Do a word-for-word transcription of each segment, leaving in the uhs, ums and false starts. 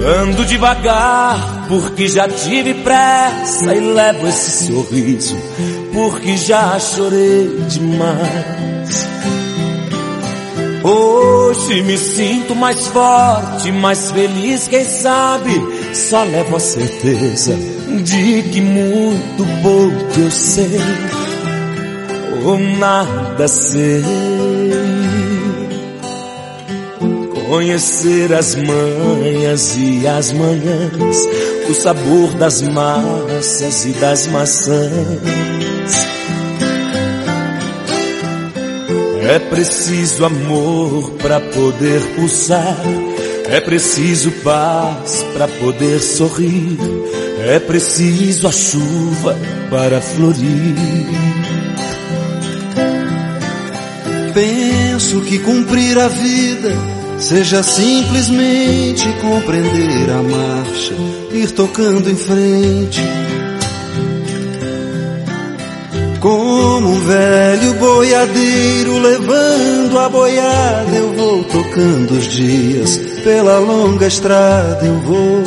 Ando devagar porque já tive pressa e levo esse sorriso porque já chorei demais. Hoje me sinto mais forte, mais feliz, quem sabe só levo a certeza de que muito pouco eu sei ou nada sei. Conhecer as manhas e as manhãs, o sabor das massas e das maçãs. É preciso amor para poder pulsar, é preciso paz para poder sorrir, é preciso a chuva para florir. Penso que cumprir a vida seja simplesmente compreender a marcha, ir tocando em frente. Como um velho boiadeiro levando a boiada, eu vou tocando os dias, pela longa estrada eu vou.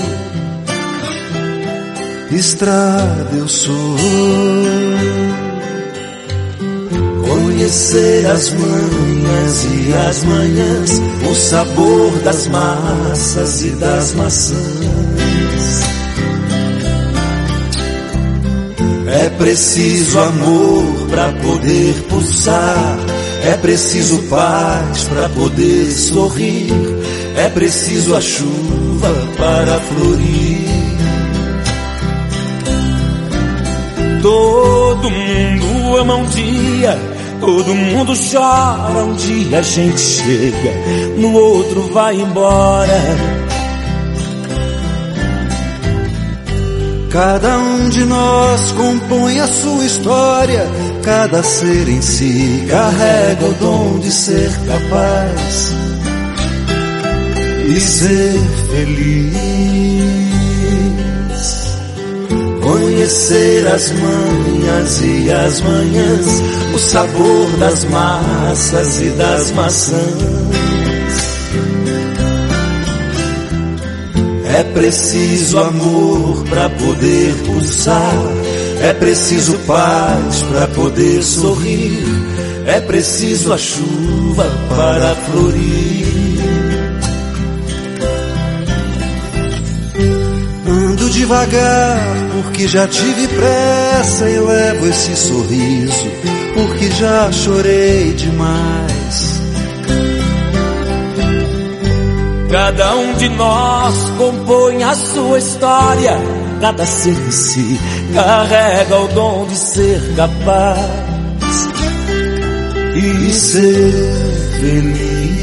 Estrada eu sou. Conhecer as manhas e as manhãs, o sabor das massas e das maçãs. É preciso amor para poder pulsar, é preciso paz para poder sorrir, é preciso a chuva para florir. Todo mundo ama um dia, todo mundo chora, um dia a gente chega, no outro vai embora. Cada um de nós compõe a sua história, cada ser em si carrega o dom de ser capaz e ser feliz. Conhecer as manhas e as manhãs, o sabor das massas e das maçãs. É preciso amor para poder pulsar, é preciso paz para poder sorrir, é preciso a chuva para florir. Ando devagar porque já tive pressa e levo esse sorriso porque já chorei demais. Cada um de nós compõe a sua história, cada ser em si carrega o dom de ser capaz e ser feliz.